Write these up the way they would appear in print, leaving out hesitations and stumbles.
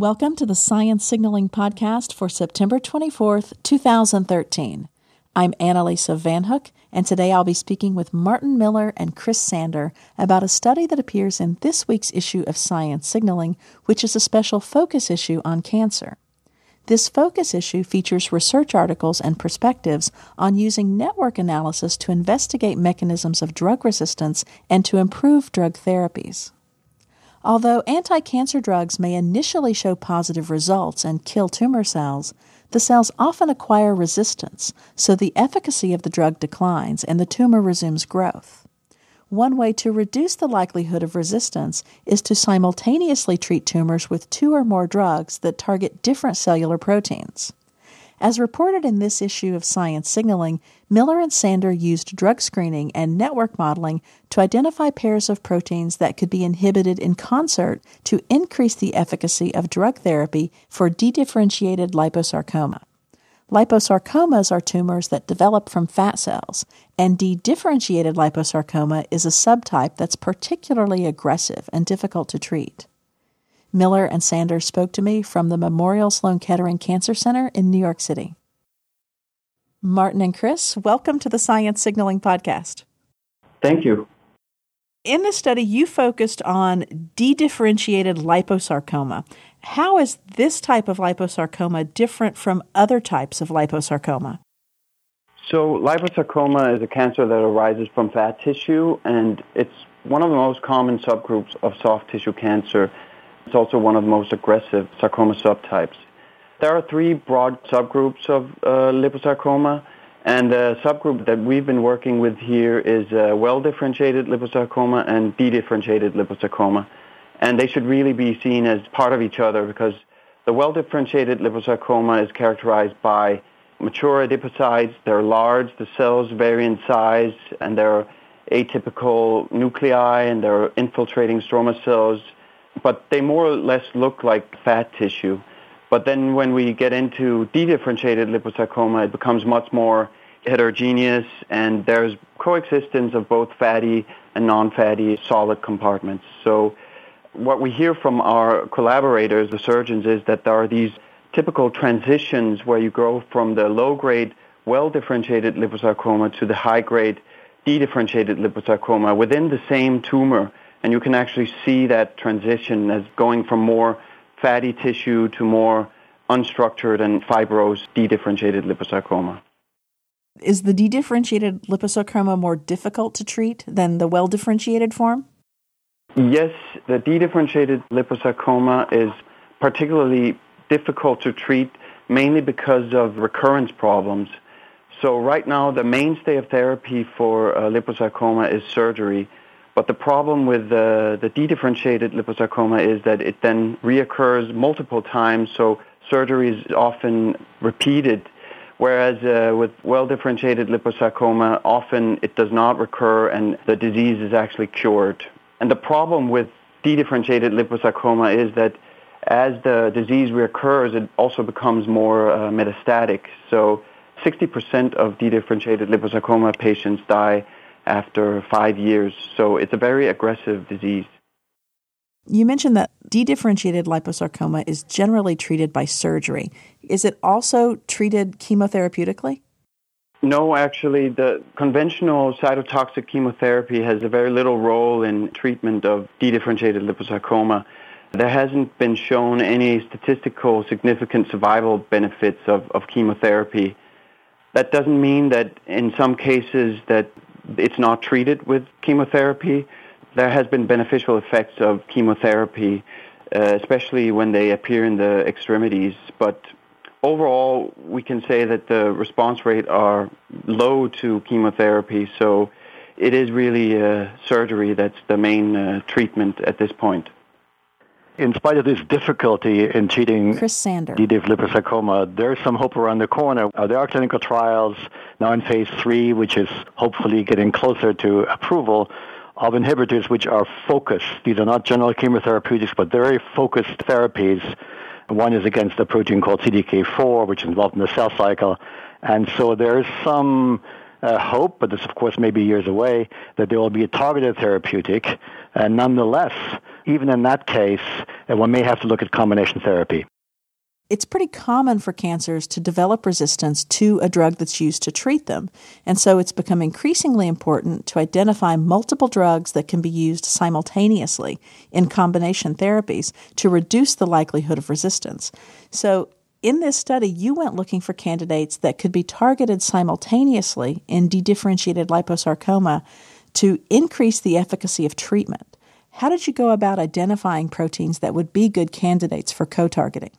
Welcome to the Science Signaling Podcast for September 24th, 2013. I'm Annalisa Van Hook, and today I'll be speaking with Martin Miller and Chris Sander about a study that appears in this week's issue of Science Signaling, which is a special focus issue on cancer. This focus issue features research articles and perspectives on using network analysis to investigate mechanisms of drug resistance and to improve drug therapies. Although anti-cancer drugs may initially show positive results and kill tumor cells, the cells often acquire resistance, so the efficacy of the drug declines and the tumor resumes growth. One way to reduce the likelihood of resistance is to simultaneously treat tumors with two or more drugs that target different cellular proteins. As reported in this issue of Science Signaling, Miller and Sander used drug screening and network modeling to identify pairs of proteins that could be inhibited in concert to increase the efficacy of drug therapy for dedifferentiated liposarcoma. Liposarcomas are tumors that develop from fat cells, and dedifferentiated liposarcoma is a subtype that's particularly aggressive and difficult to treat. Miller and Sander spoke to me from the Memorial Sloan Kettering Cancer Center in New York City. Martin and Chris, welcome to the Science Signaling Podcast. Thank you. In this study, you focused on dedifferentiated liposarcoma. How is this type of liposarcoma different from other types of liposarcoma? So liposarcoma is a cancer that arises from fat tissue, and it's one of the most common subgroups of soft tissue cancer. It's also one of the most aggressive sarcoma subtypes. There are three broad subgroups of liposarcoma, and the subgroup that we've been working with here is well-differentiated liposarcoma and dedifferentiated liposarcoma. And they should really be seen as part of each other because the well-differentiated liposarcoma is characterized by mature adipocytes. They're large, the cells vary in size, and they're atypical nuclei, and they're infiltrating stroma cells. But they more or less look like fat tissue. But then when we get into dedifferentiated liposarcoma, it becomes much more heterogeneous, and there's coexistence of both fatty and non-fatty solid compartments. So what we hear from our collaborators, the surgeons, is that there are these typical transitions where you go from the low-grade, well-differentiated liposarcoma to the high-grade, dedifferentiated liposarcoma within the same tumor. And you can actually see that transition as going from more fatty tissue to more unstructured and fibrous dedifferentiated liposarcoma. Is the dedifferentiated liposarcoma more difficult to treat than the well-differentiated form? Yes, the dedifferentiated liposarcoma is particularly difficult to treat, mainly because of recurrence problems. So right now, the mainstay of therapy for liposarcoma is surgery. But the problem with the dedifferentiated liposarcoma is that it then reoccurs multiple times, so surgery is often repeated, whereas with well-differentiated liposarcoma, often it does not recur and the disease is actually cured. And the problem with dedifferentiated liposarcoma is that as the disease reoccurs, it also becomes more metastatic. So 60% of dedifferentiated liposarcoma patients die after 5 years. So it's a very aggressive disease. You mentioned that dedifferentiated liposarcoma is generally treated by surgery. Is it also treated chemotherapeutically? No, actually, the conventional cytotoxic chemotherapy has a very little role in treatment of dedifferentiated liposarcoma. There hasn't been shown any statistical significant survival benefits of chemotherapy. That doesn't mean that in some cases that it's not treated with chemotherapy. There has been beneficial effects of chemotherapy, especially when they appear in the extremities. But overall, we can say that the response rate are low to chemotherapy. So it is really surgery that's the main treatment at this point. In spite of this difficulty in treating Chris Sander. DDIV liposarcoma, there's some hope around the corner. There are clinical trials now in phase 3, which is hopefully getting closer to approval, of inhibitors which are focused. These are not general chemotherapeutics, but very focused therapies. One is against a protein called CDK4, which is involved in the cell cycle. And so there is some hope, but this of course may be years away, that there will be a targeted therapeutic. And nonetheless, even in that case, one may have to look at combination therapy. It's pretty common for cancers to develop resistance to a drug that's used to treat them. And so it's become increasingly important to identify multiple drugs that can be used simultaneously in combination therapies to reduce the likelihood of resistance. So in this study, you went looking for candidates that could be targeted simultaneously in dedifferentiated liposarcoma to increase the efficacy of treatment. How did you go about identifying proteins that would be good candidates for co-targeting?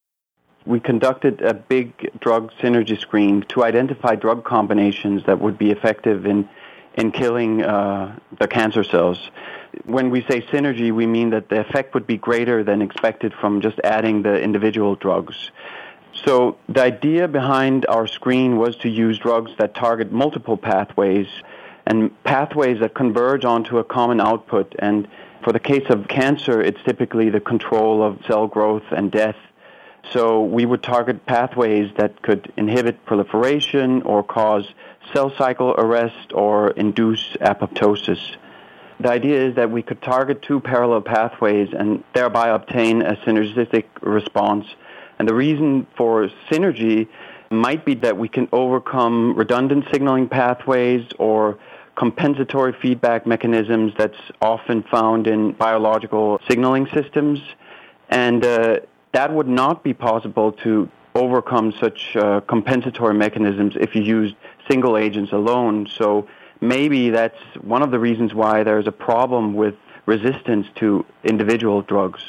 We conducted a big drug synergy screen to identify drug combinations that would be effective in killing the cancer cells. When we say synergy, we mean that the effect would be greater than expected from just adding the individual drugs. So the idea behind our screen was to use drugs that target multiple pathways and pathways that converge onto a common output. And for the case of cancer, it's typically the control of cell growth and death. So we would target pathways that could inhibit proliferation or cause cell cycle arrest or induce apoptosis. The idea is that we could target two parallel pathways and thereby obtain a synergistic response. And the reason for synergy might be that we can overcome redundant signaling pathways or compensatory feedback mechanisms that's often found in biological signaling systems. And that would not be possible to overcome such compensatory mechanisms if you used single agents alone. So maybe that's one of the reasons why there's a problem with resistance to individual drugs.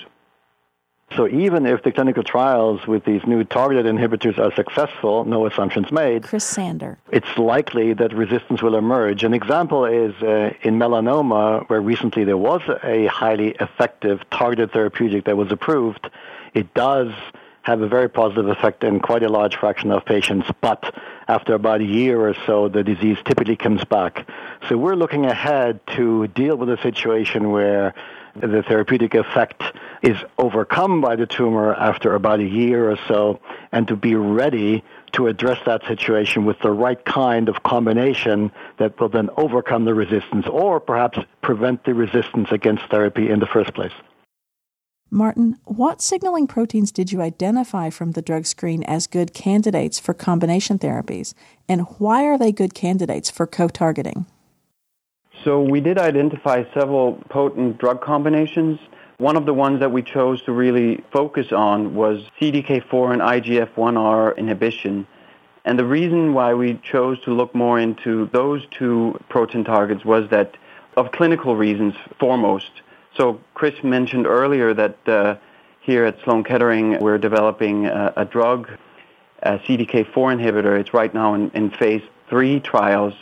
So even if the clinical trials with these new targeted inhibitors are successful, no assumptions made, Chris Sander, it's likely that resistance will emerge. An example is in melanoma, where recently there was a highly effective targeted therapeutic that was approved. It does have a very positive effect in quite a large fraction of patients, but after about a year or so, the disease typically comes back. So we're looking ahead to deal with a situation where the therapeutic effect is overcome by the tumor after about a year or so, and to be ready to address that situation with the right kind of combination that will then overcome the resistance or perhaps prevent the resistance against therapy in the first place. Martin, what signaling proteins did you identify from the drug screen as good candidates for combination therapies, and why are they good candidates for co-targeting? So we did identify several potent drug combinations. One of the ones that we chose to really focus on was CDK4 and IGF-1R inhibition. And the reason why we chose to look more into those two protein targets was that of clinical reasons foremost. So Chris mentioned earlier that here at Sloan Kettering we're developing a drug, a CDK4 inhibitor. It's right now in phase 3 trials.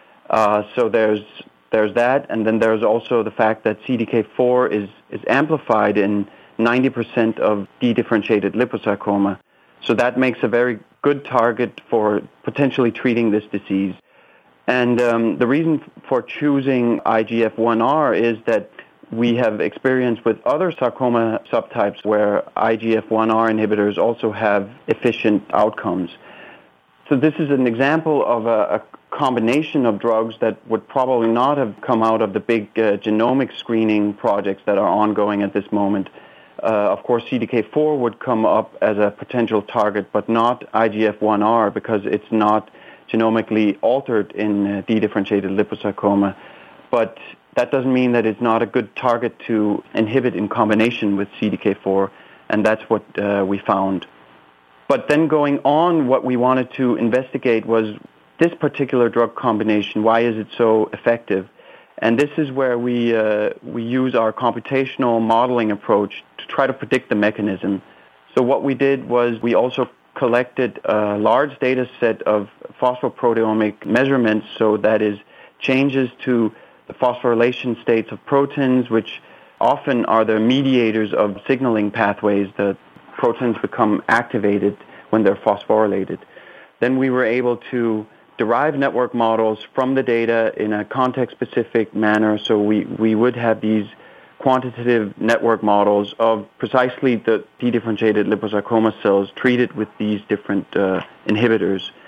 So there's that, and then there's also the fact that CDK4 is amplified in 90% of dedifferentiated liposarcoma. So that makes a very good target for potentially treating this disease. And the reason for choosing IGF-1R is that we have experience with other sarcoma subtypes where IGF-1R inhibitors also have efficient outcomes. So this is an example of a combination of drugs that would probably not have come out of the big genomic screening projects that are ongoing at this moment. Of course, CDK4 would come up as a potential target, but not IGF-1R because it's not genomically altered in dedifferentiated liposarcoma. But that doesn't mean that it's not a good target to inhibit in combination with CDK4, and that's what we found. But then going on, what we wanted to investigate was this particular drug combination. Why is it so effective? And this is where we use our computational modeling approach to try to predict the mechanism. So what we did was we also collected a large data set of phosphoproteomic measurements, so that is changes to the phosphorylation states of proteins, which often are the mediators of signaling pathways. The proteins become activated when they're phosphorylated. Then we were able to derive network models from the data in a context-specific manner, so we would have these quantitative network models of precisely the dedifferentiated liposarcoma cells treated with these different inhibitors.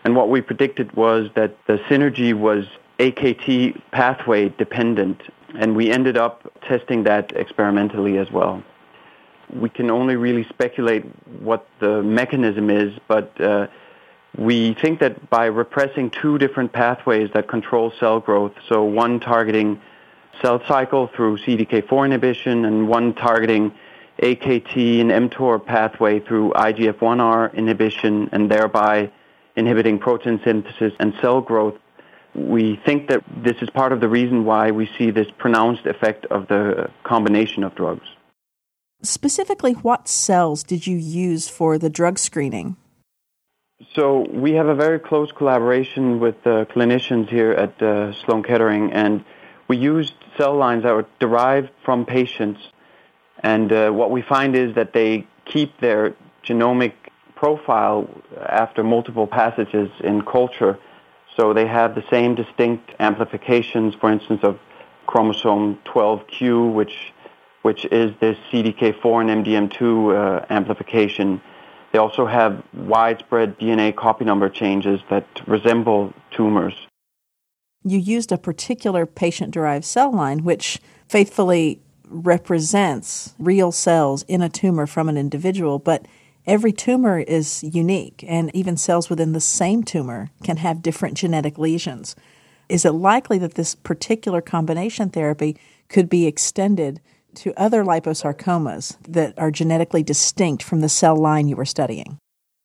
And what we predicted was that the synergy was AKT pathway dependent, and we ended up testing that experimentally as well. We can only really speculate what the mechanism is, but we think that by repressing two different pathways that control cell growth, so one targeting cell cycle through CDK4 inhibition and one targeting AKT and mTOR pathway through IGF-1R inhibition and thereby inhibiting protein synthesis and cell growth, we think that this is part of the reason why we see this pronounced effect of the combination of drugs. Specifically, what cells did you use for the drug screening? So we have a very close collaboration with clinicians here at Sloan Kettering, and we used cell lines that were derived from patients. And what we find is that they keep their genomic profile after multiple passages in culture. So they have the same distinct amplifications, for instance, of chromosome 12q, which is this CDK4 and MDM2 amplification. They also have widespread DNA copy number changes that resemble tumors. You used a particular patient-derived cell line, which faithfully represents real cells in a tumor from an individual, but every tumor is unique, and even cells within the same tumor can have different genetic lesions. Is it likely that this particular combination therapy could be extended to other liposarcomas that are genetically distinct from the cell line you were studying?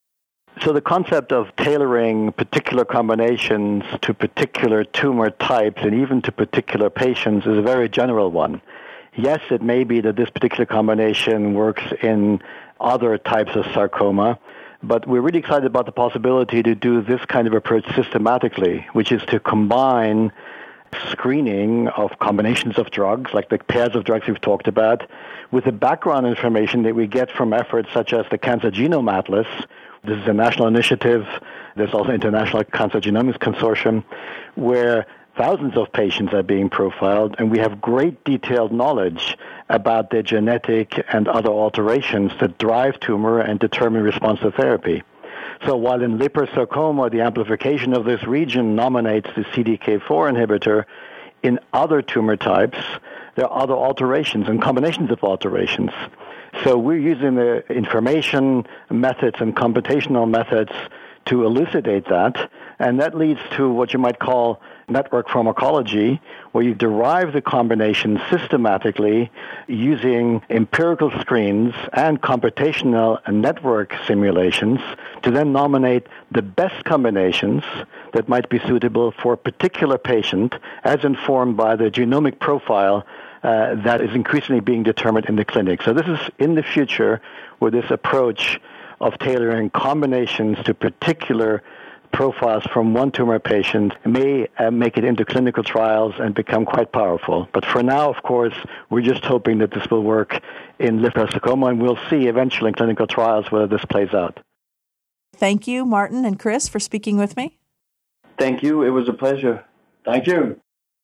So the concept of tailoring particular combinations to particular tumor types and even to particular patients is a very general one. Yes, it may be that this particular combination works in other types of sarcoma, but we're really excited about the possibility to do this kind of approach systematically, which is to combine screening of combinations of drugs, like the pairs of drugs we've talked about, with the background information that we get from efforts such as the Cancer Genome Atlas. This is a national initiative. There's also International Cancer Genomics Consortium, where thousands of patients are being profiled, and we have great detailed knowledge about their genetic and other alterations that drive tumor and determine response to therapy. So while in liposarcoma, the amplification of this region nominates the CDK4 inhibitor, in other tumor types, there are other alterations and combinations of alterations. So we're using the information methods and computational methods to elucidate that, and that leads to what you might call network pharmacology, where you derive the combination systematically using empirical screens and computational and network simulations to then nominate the best combinations that might be suitable for a particular patient as informed by the genomic profile that is increasingly being determined in the clinic. So this is in the future where this approach of tailoring combinations to particular profiles from one tumor patient may make it into clinical trials and become quite powerful. But for now, of course, we're just hoping that this will work in liposarcoma, and we'll see eventually in clinical trials whether this plays out. Thank you, Martin and Chris, for speaking with me. Thank you. It was a pleasure. Thank you.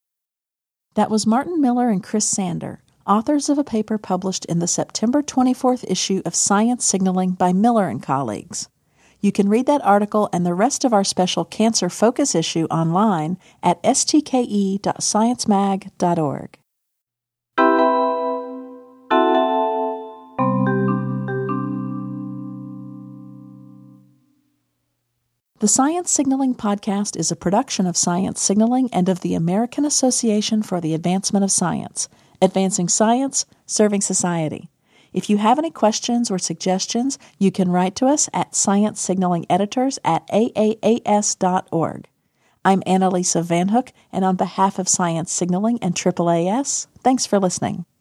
That was Martin Miller and Chris Sander, authors of a paper published in the September 24th issue of Science Signaling by Miller and colleagues. You can read that article and the rest of our special Cancer Focus issue online at stke.sciencemag.org. The Science Signaling Podcast is a production of Science Signaling and of the American Association for the Advancement of Science, advancing science, serving society. If you have any questions or suggestions, you can write to us at sciencesignalingeditors@aaas.org. I'm Annalisa Van Hook, and on behalf of Science Signaling and AAAS, thanks for listening.